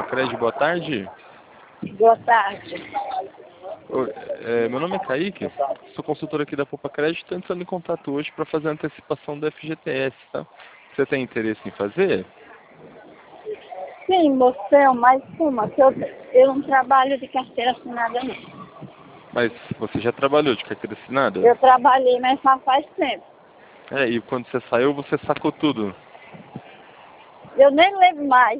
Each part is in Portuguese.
Cred, boa tarde. Boa tarde. Oi, meu nome é Kaique, sou consultor aqui da Poupa Cred, estou entrando em contato hoje para fazer a antecipação do FGTS, tá? Você tem interesse em fazer? Sim, moção, mas uma, que eu não trabalho de carteira assinada não. Mas você já trabalhou de carteira assinada? Eu trabalhei, mas já faz tempo. E quando você saiu, você sacou tudo? Eu nem lembro mais.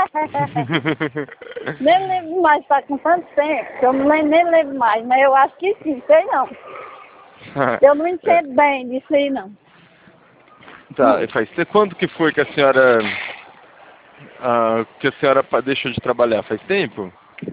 Nem lembro mais, tá com tanto tempo que eu nem lembro mais, mas eu acho que sim, sei não. Eu não entendo bem disso aí não. Tá, quando que foi que a senhora deixou de trabalhar? Faz tempo?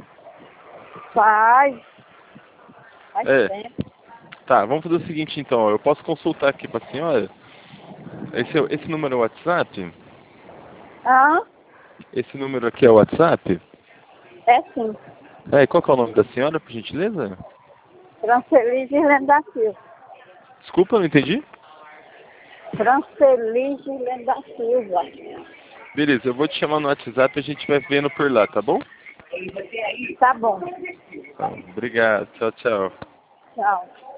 Faz tempo. Tá, vamos fazer o seguinte então, ó, eu posso consultar aqui para a senhora? Esse número é o WhatsApp? Ah, Esse número aqui é o WhatsApp? é sim. E qual que é o nome da senhora, por gentileza? Francelige Lendo da Silva. Desculpa, não entendi? Francelige Lendo da Silva. Beleza, eu vou te chamar no WhatsApp e a gente vai vendo por lá, tá bom? Tá bom. Tá, obrigado, tchau, tchau. Tchau.